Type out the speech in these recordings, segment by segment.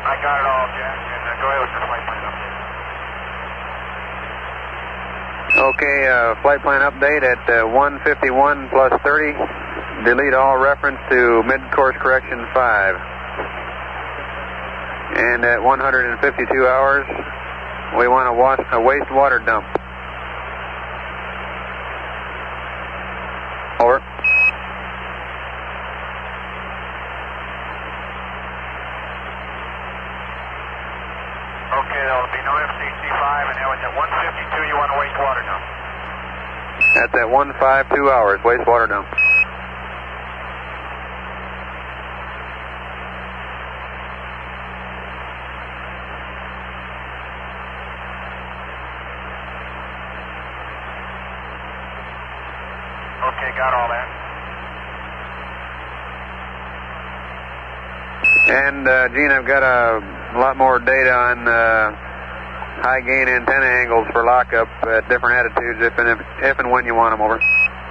I got it all, Jack, and go ahead with your flight plan update. Okay, flight plan update at 151 plus 30. Delete all reference to mid-course correction 5. And at 152 hours, we want a wastewater dump. Over. Okay, there'll be no FCC5, and that was at 152, you want a wastewater dump. That's at 152 hours, wastewater dump. Okay, got all that. And Gene, I've got a lot more data on high gain antenna angles for lockup at different attitudes if and when you want them. Over.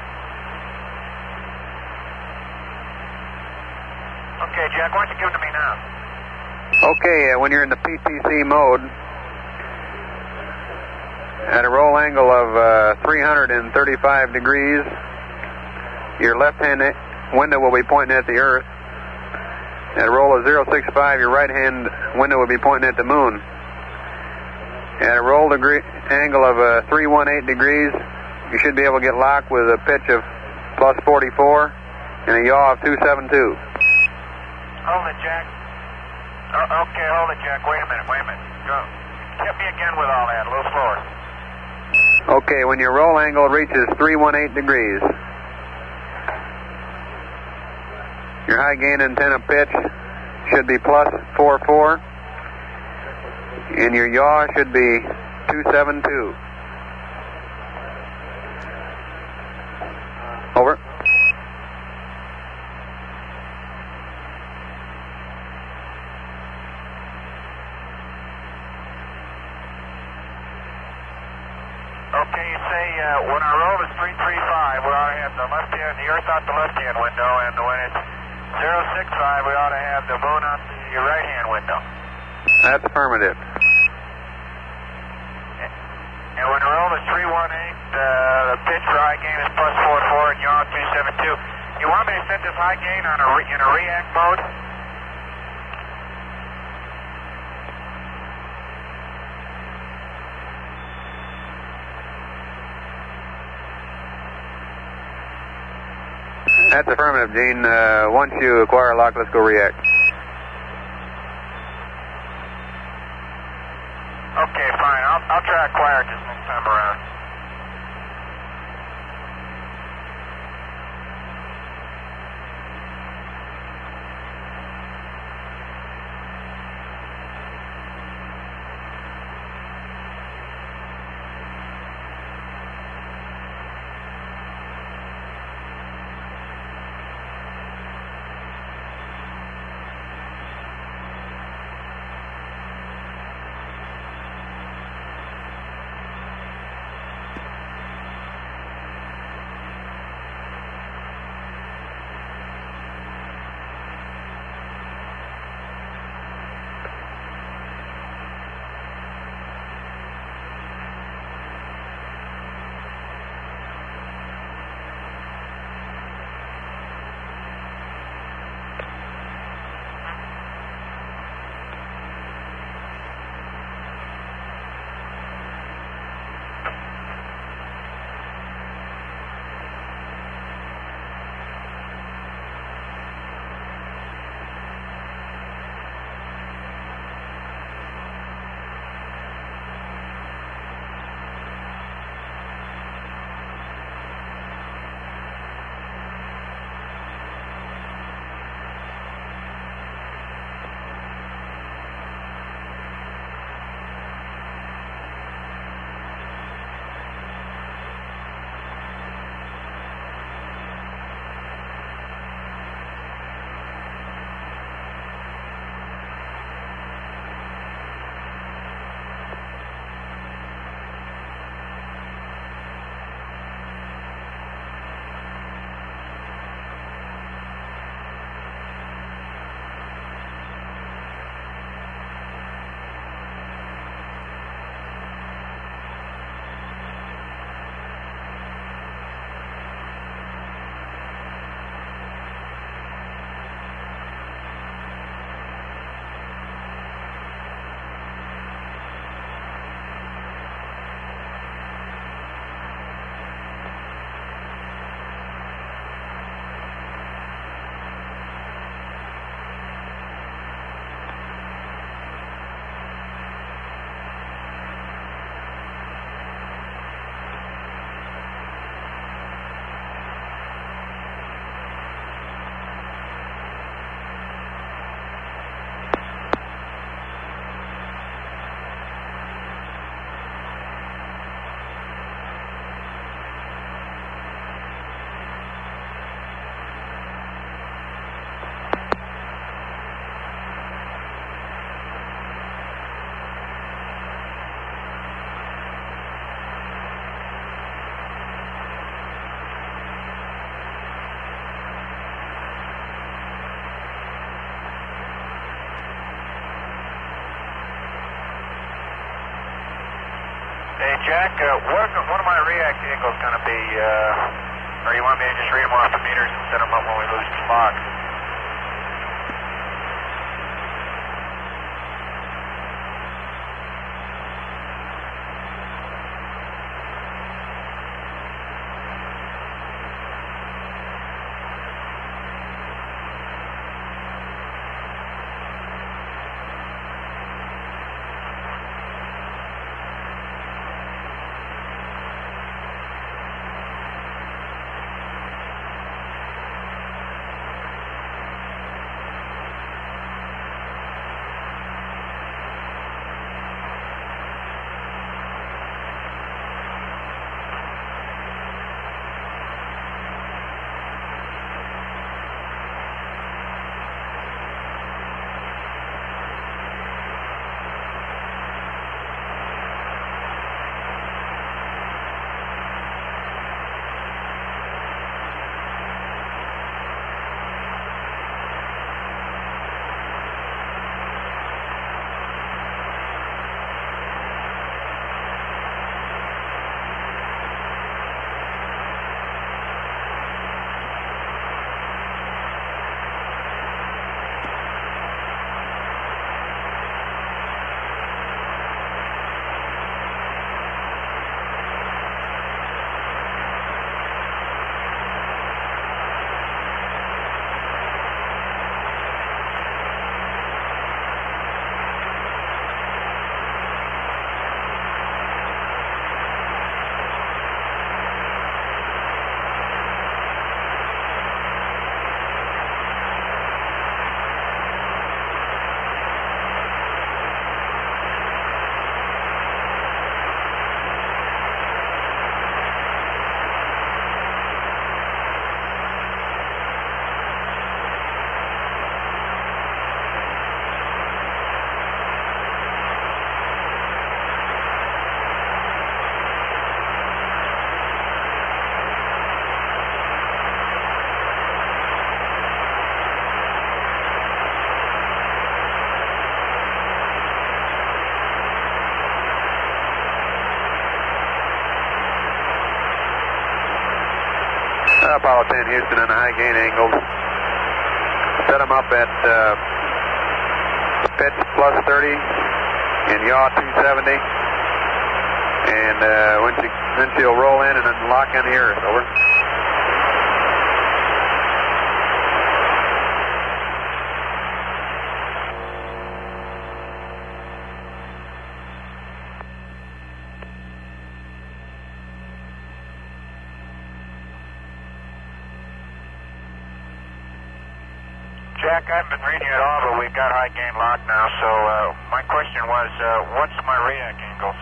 Okay, Jack, why don't you give them to me now? Okay, when you're in the PTC mode, at a roll angle of 335 degrees, your left-hand window will be pointing at the Earth. At a roll of 065, your right-hand window will be pointing at the Moon. At a roll angle of 318 degrees, you should be able to get locked with a pitch of plus 44 and a yaw of 272. Hold it, Jack. Okay, hold it, Jack. Wait a minute. Go. Hit me again with all that, a little slower. Okay, when your roll angle reaches 318 degrees, your high gain antenna pitch should be plus 44, and your yaw should be 272. Over. Okay, you say when our roll is 335, we ought to have the Earth out the left-hand window, and when it's 065, we ought to have the Moon out the right-hand window. That's affirmative. And when the roll is 318, the pitch for high gain is plus 44 and yaw 272. You want me to set this high gain on in a react mode? That's affirmative, Gene. Once you acquire a lock, let's go react. Okay, fine. I'll try to acquire it this next time around. Hey, Jack, what are my react angles going to be? Or you want me to just read them off the meters and set them up when we lose the spot? Apollo 10 Houston on the high gain angles. Set them up at pitch plus 30 and yaw 270. And windshield roll in and then lock in the earth. Over. Jack, I haven't been reading it all, but we've got high gain locked now, so my question was, what's my react angles?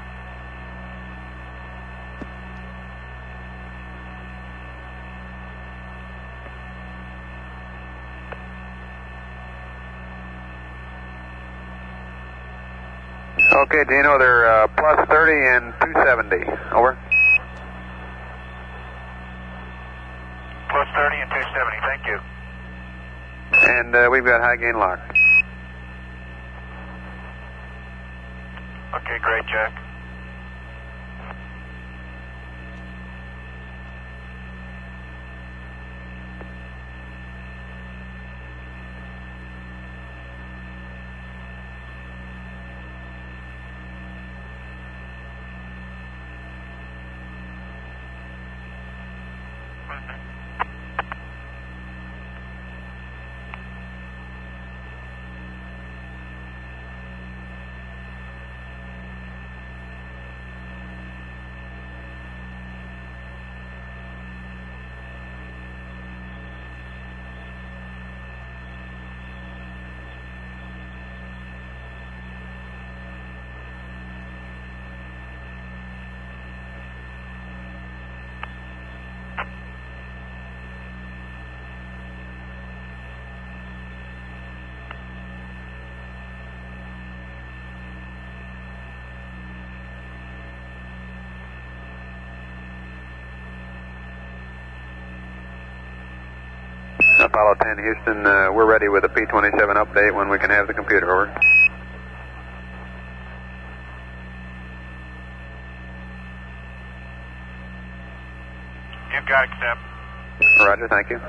Okay, Dino, they're plus 30 and 270. Over. Plus 30 and 270, thank you. And we've got high gain locked. Okay, great, Jack. Apollo 10 Houston, we're ready with a P27 update when we can have the computer. Over. got accept. Roger, thank you.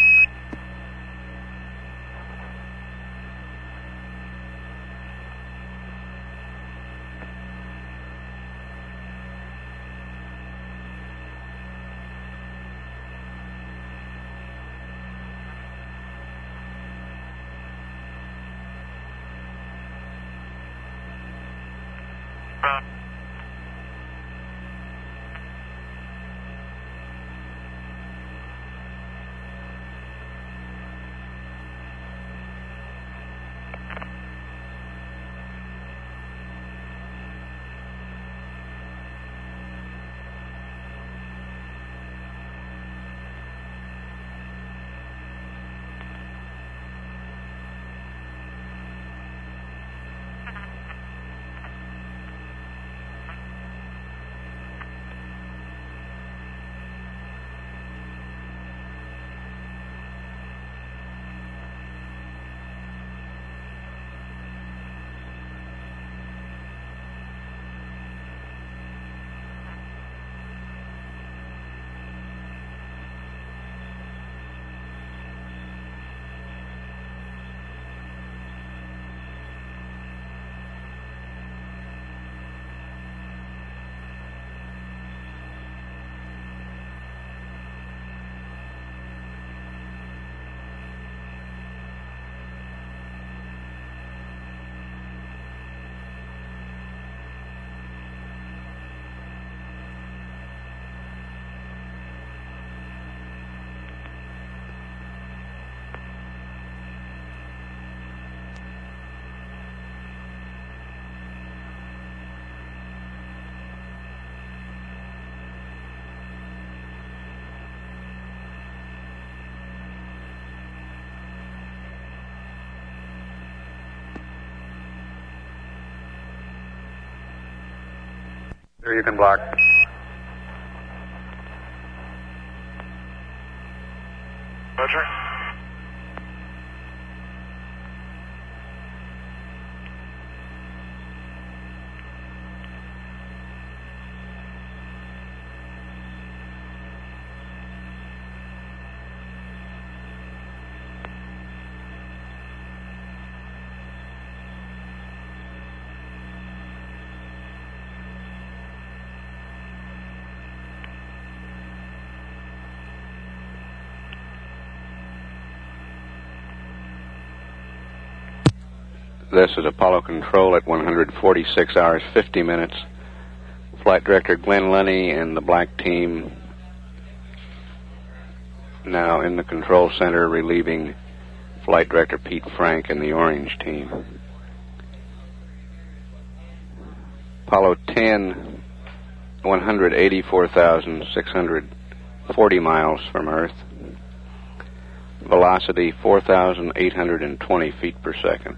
Sure, you can block. Roger. This is Apollo Control at 146 hours, 50 minutes. Flight Director Glenn Lenny and the black team now in the control center relieving Flight Director Pete Frank and the orange team. Apollo 10, 184,640 miles from Earth. Velocity 4,820 feet per second.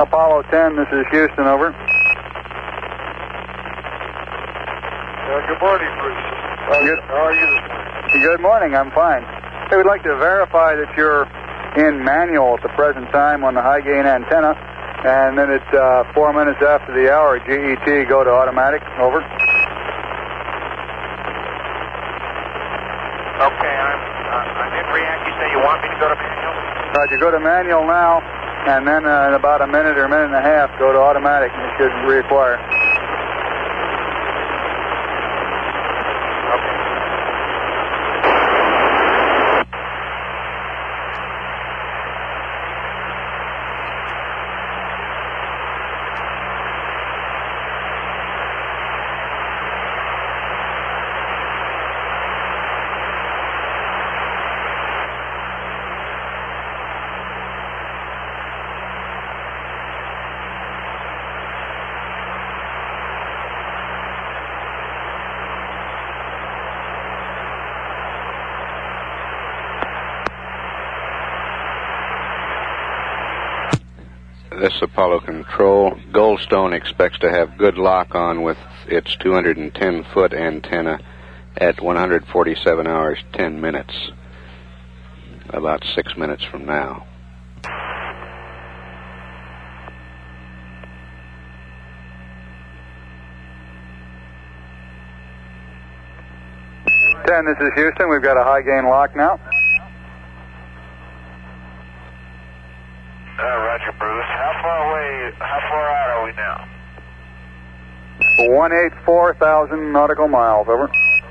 Apollo 10, this is Houston, over. Good morning, Bruce. How are you this morning? Good morning, I'm fine. Hey, we'd like to verify that you're in manual at the present time on the high gain antenna, and then at 4 minutes after the hour, GET, go to automatic, over. Okay, I'm in react. You say you want me to go to manual? Roger, go to manual now, and then in about a minute or a minute and a half, go to automatic, and it should reacquire. This Apollo Control. Goldstone expects to have good lock on with its 210-foot antenna at 147 hours 10 minutes, about 6 minutes from now. This is Houston. We've got a high gain lock now. Roger, Bruce. How far out are we now? 184,000 nautical miles, over.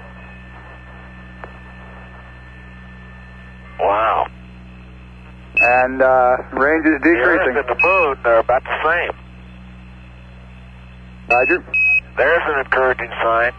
Wow. And range is decreasing. The Earth and the moon are about the same. Roger. There's an encouraging sign.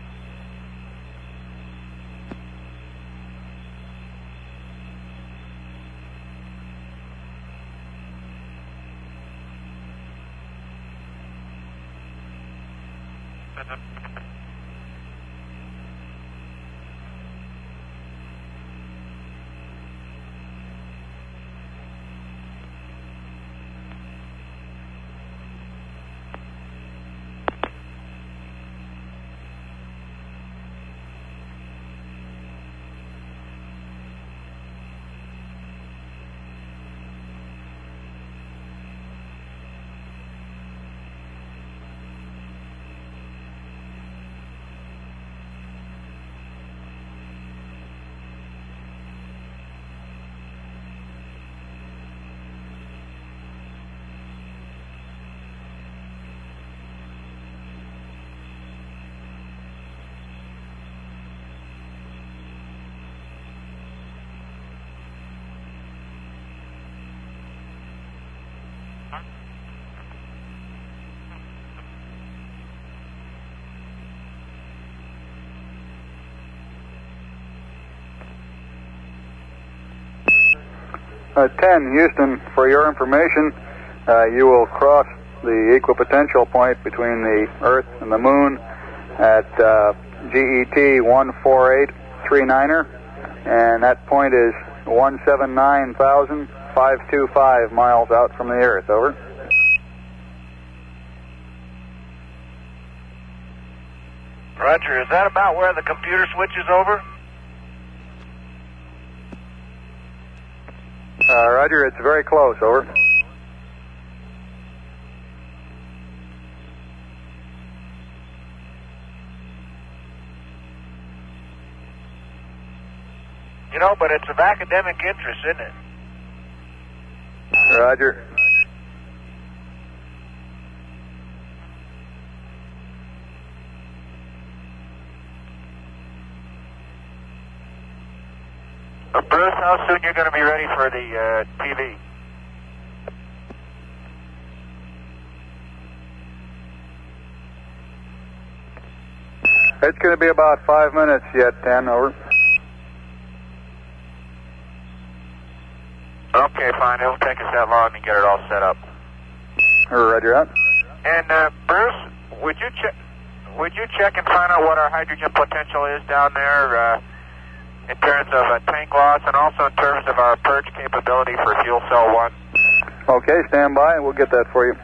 Uh, 10, Houston, for your information, you will cross the equipotential point between the Earth and the Moon at GET 14839er, and that point is 179,525 miles out from the Earth, over. Roger, is that about where the computer switches over? Roger, it's very close, over. You know, but it's of academic interest, isn't it? Roger. Bruce, how soon you're going to be ready for the TV? It's going to be about 5 minutes yet, 10, over. Okay, fine. It'll take us that long to get it all set up. Roger that. And Bruce, would you check and find out what our hydrogen potential is down there in terms of tank loss and also in terms of our purge capability for fuel cell 1? Okay, stand by and we'll get that for you.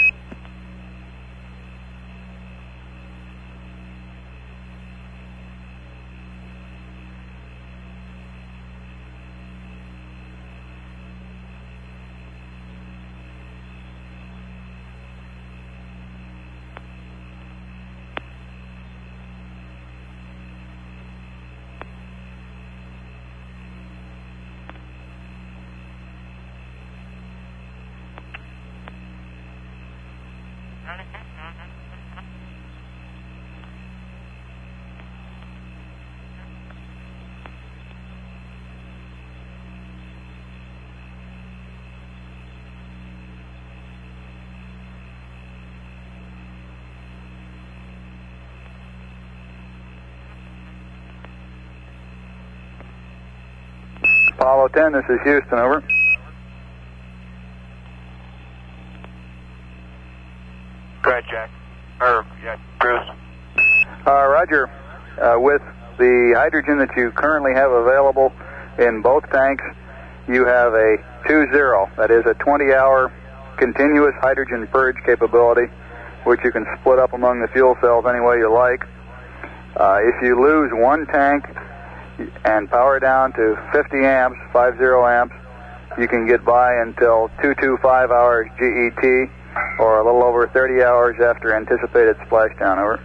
Apollo 10, this is Houston, over. Go ahead, Jack. Bruce. Roger. With the hydrogen that you currently have available in both tanks, you have a 2-0. That is a 20-hour continuous hydrogen purge capability, which you can split up among the fuel cells any way you like. If you lose one tank and power down to 50 amps, 50 amps, you can get by until 225 hours GET, or a little over 30 hours after anticipated splashdown, over.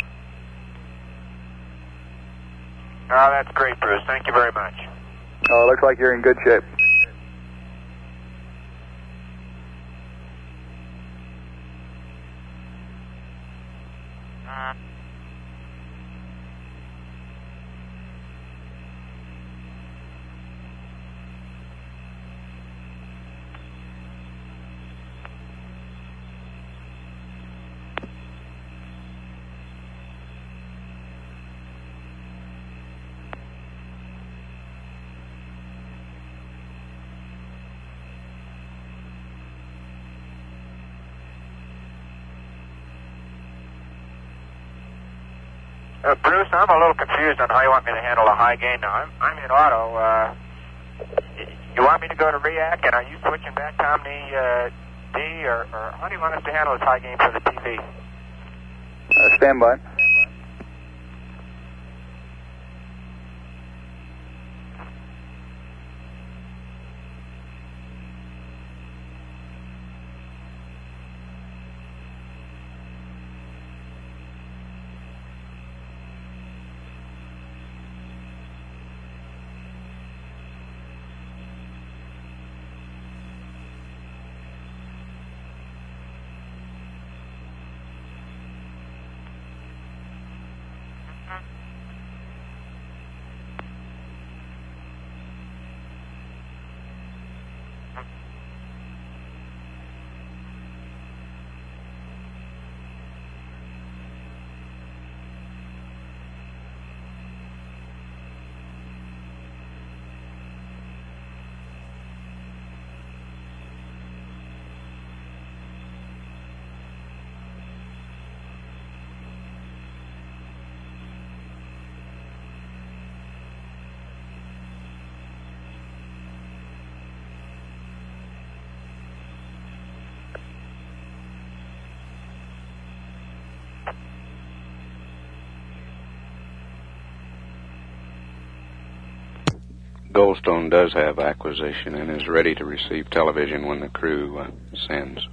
Oh, that's great, Bruce. Thank you very much. Oh, it looks like you're in good shape. Bruce, I'm a little confused on how you want me to handle a high gain now. I'm in auto. You want me to go to REAC, and are you switching back to Omni D, or how do you want us to handle this high gain for the TV? Stand by. Goldstone does have acquisition and is ready to receive television when the crew sends.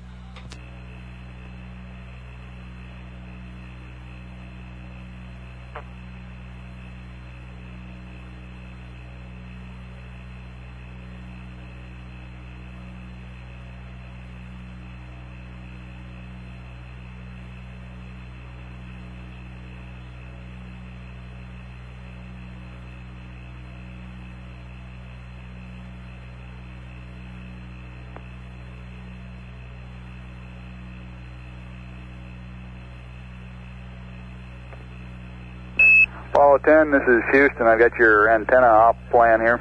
Apollo 10, this is Houston. I've got your antenna op plan here.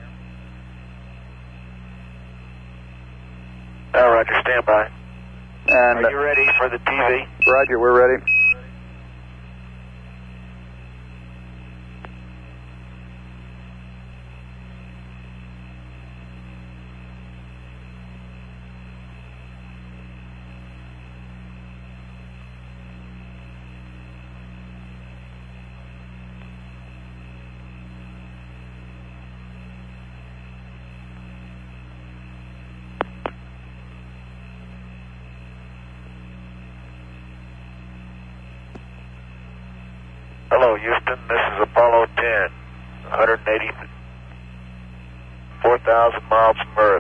Roger, stand by. And are you ready for the TV? Roger, we're ready. Houston. This is Apollo 10, 4,000 miles from Earth.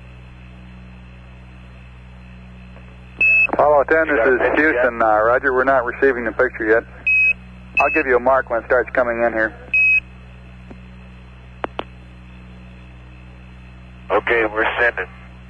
Apollo 10, this is Houston. Roger, we're not receiving the picture yet. I'll give you a mark when it starts coming in here. Okay, we're sending.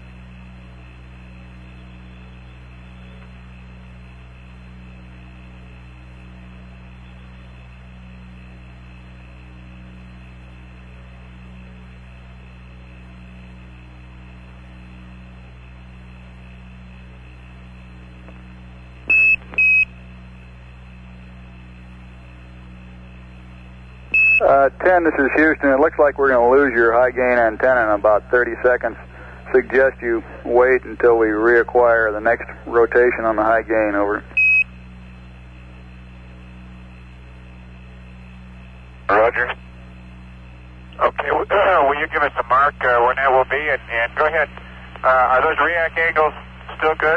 Ten, this is Houston. It looks like we're going to lose your high gain antenna in about 30 seconds. Suggest you wait until we reacquire the next rotation on the high gain. Over. Roger. Okay, will you give us a mark when that will be? And go ahead. Are those react angles still good?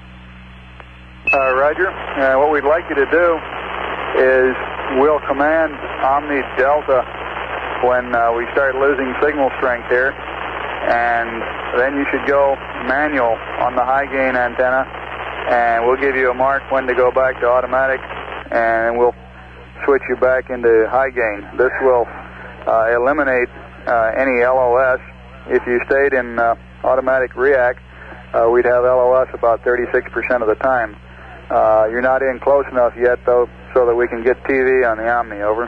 Roger. What we'd like you to do is we'll command Omni Delta when we start losing signal strength here, and then you should go manual on the high gain antenna, and we'll give you a mark when to go back to automatic, and we'll switch you back into high gain. This will eliminate any LOS. If you stayed in automatic react, we'd have LOS about 36% of the time. You're not in close enough yet, though, so that we can get TV on the Omni. Over.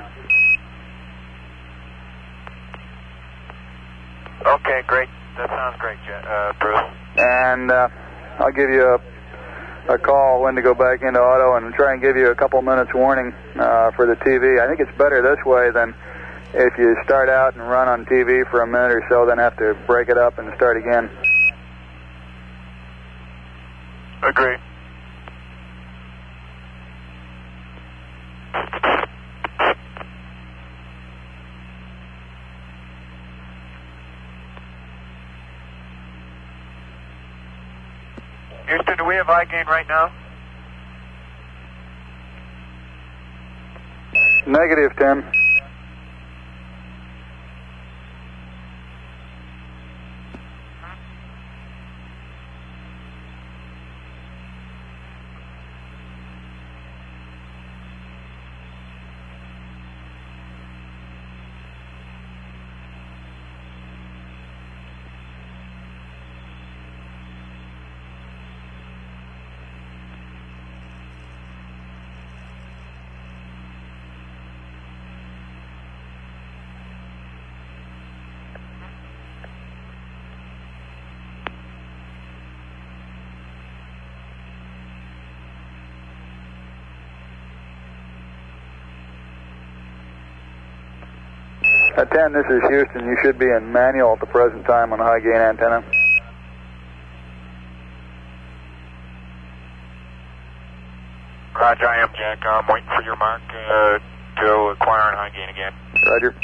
Okay, great. That sounds great, Bruce. And I'll give you a call when to go back into auto and try and give you a couple minutes warning for the TV. I think it's better this way than if you start out and run on TV for a minute or so, then have to break it up and start again. Agree. Houston, do we have high gain right now? Negative, Tim. At 10, this is Houston. You should be in manual at the present time on the high gain antenna. Roger, I am Jack. I'm waiting for your mark to acquire on high gain again. Roger.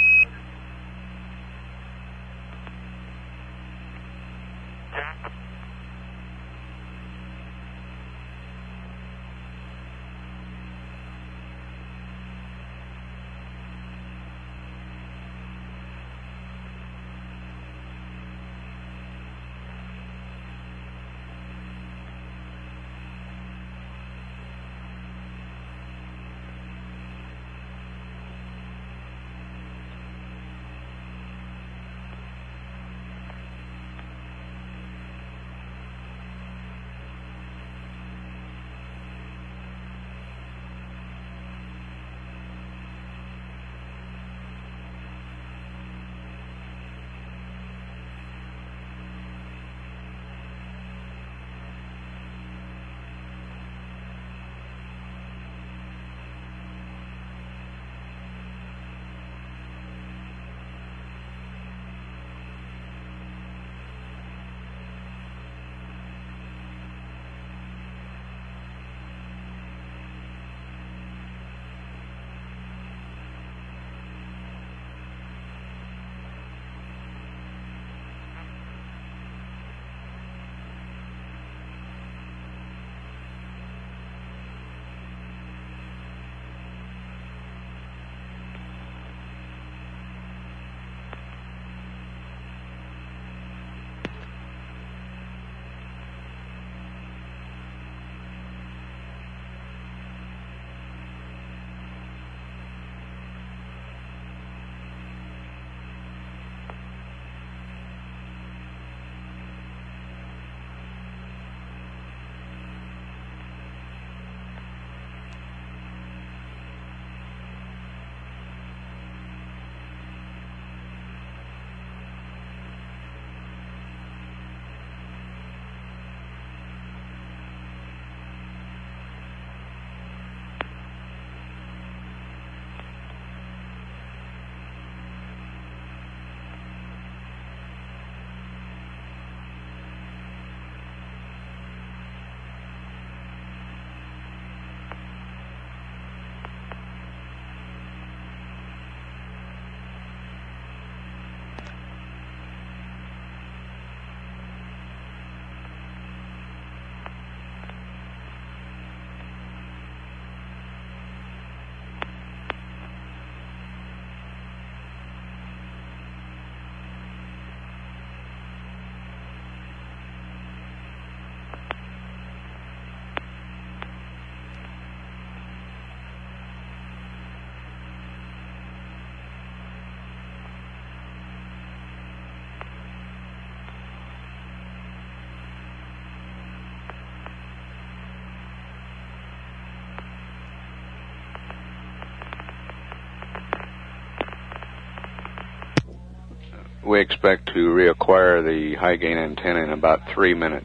We expect to reacquire the high gain antenna in about 3 minutes.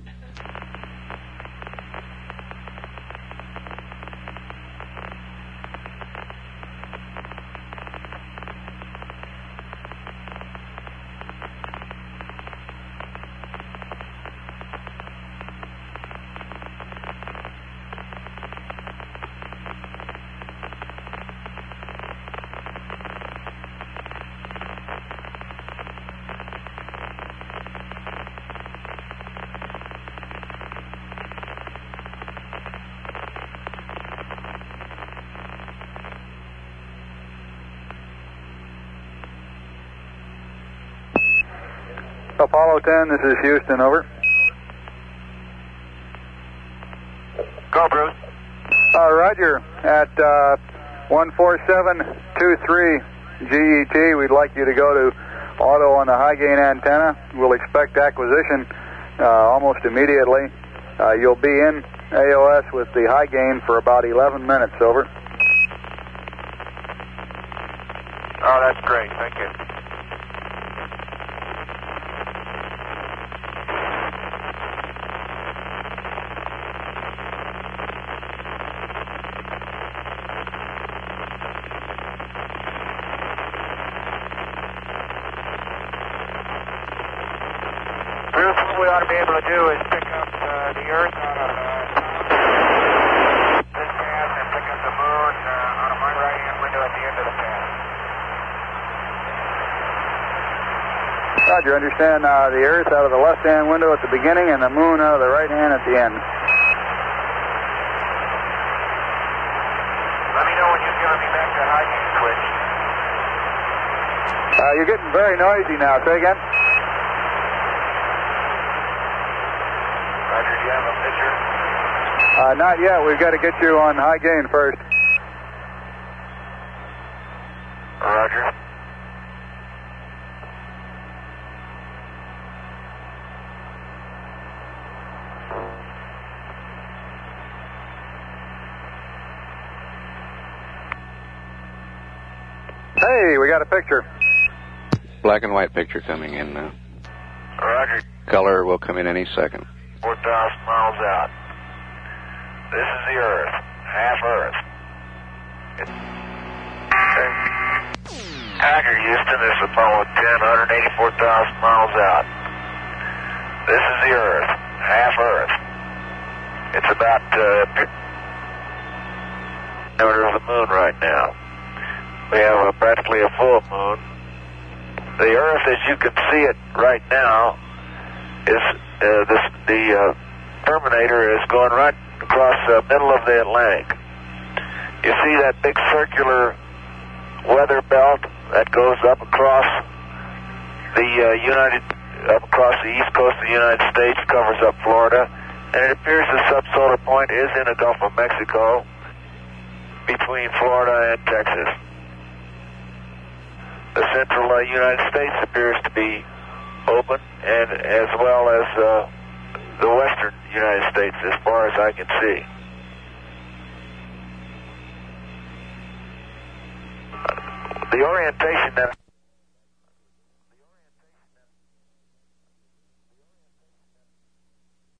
Apollo 10, this is Houston, over. Go, Bruce. Roger. At 14723 GET, we'd like you to go to auto on the high gain antenna. We'll expect acquisition almost immediately. You'll be in AOS with the high gain for about 11 minutes, over. Oh, that's great. Thank you. Bruce, what we ought to be able to do is pick up the Earth out of this path and pick up the Moon out of my right-hand window at the end of the path. Roger, understand the Earth out of the left-hand window at the beginning and the Moon out of the right-hand at the end. Let me know when you're giving me back that high gain switch. You're getting very noisy now. Say again? Roger, do you have a picture? Not yet. We've got to get you on high gain first. Roger. Hey, we got a picture. Black and white picture coming in now. Roger. Color will come in any second. 4,000 miles out. This is the Earth. Half Earth. Tiger, Houston, this is Apollo 10, 184,000 miles out. This is the Earth. Half Earth. It's about diameter of the Moon right now. We have practically a full moon. The Earth, as you can see it right now, is the terminator is going right across the middle of the Atlantic. You see that big circular weather belt that goes up across across the east coast of the United States, covers up Florida, and it appears the subsolar point is in the Gulf of Mexico between Florida and Texas. The central United States appears to be open, and as well as the western United States, as far as I can see. The orientation that